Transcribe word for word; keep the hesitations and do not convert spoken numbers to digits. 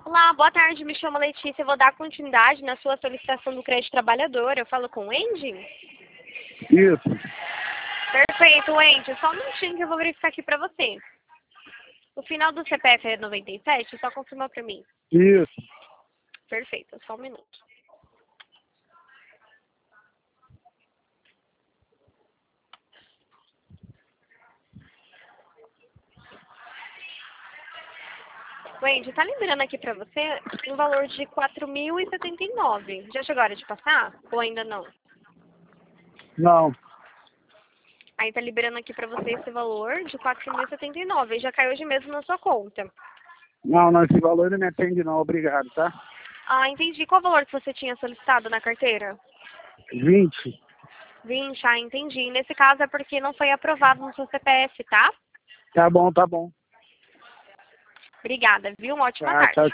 Olá, boa tarde, me chamo Letícia, eu vou dar continuidade na sua solicitação do crédito trabalhador. Eu falo com o Andy? Isso. Perfeito, Andy, só um minutinho que eu vou verificar aqui pra você. O final do C P F é noventa e sete, só confirma pra mim. Isso. Perfeito, só um minuto. Wendy, tá lembrando aqui pra você um valor de quatro mil e setenta e nove. Já chegou a hora de passar? Ou ainda não? Não. Aí tá liberando aqui pra você esse valor de quatro mil e setenta e nove. E já caiu hoje mesmo na sua conta. Não, não, esse valor não me atende não, obrigado, tá? Ah, entendi. Qual o valor que você tinha solicitado na carteira? vinte. vinte, ah, entendi. Nesse caso é porque não foi aprovado no seu C P F, tá? Tá bom, tá bom. Obrigada, viu? Uma ótima Tá, tarde. tchau.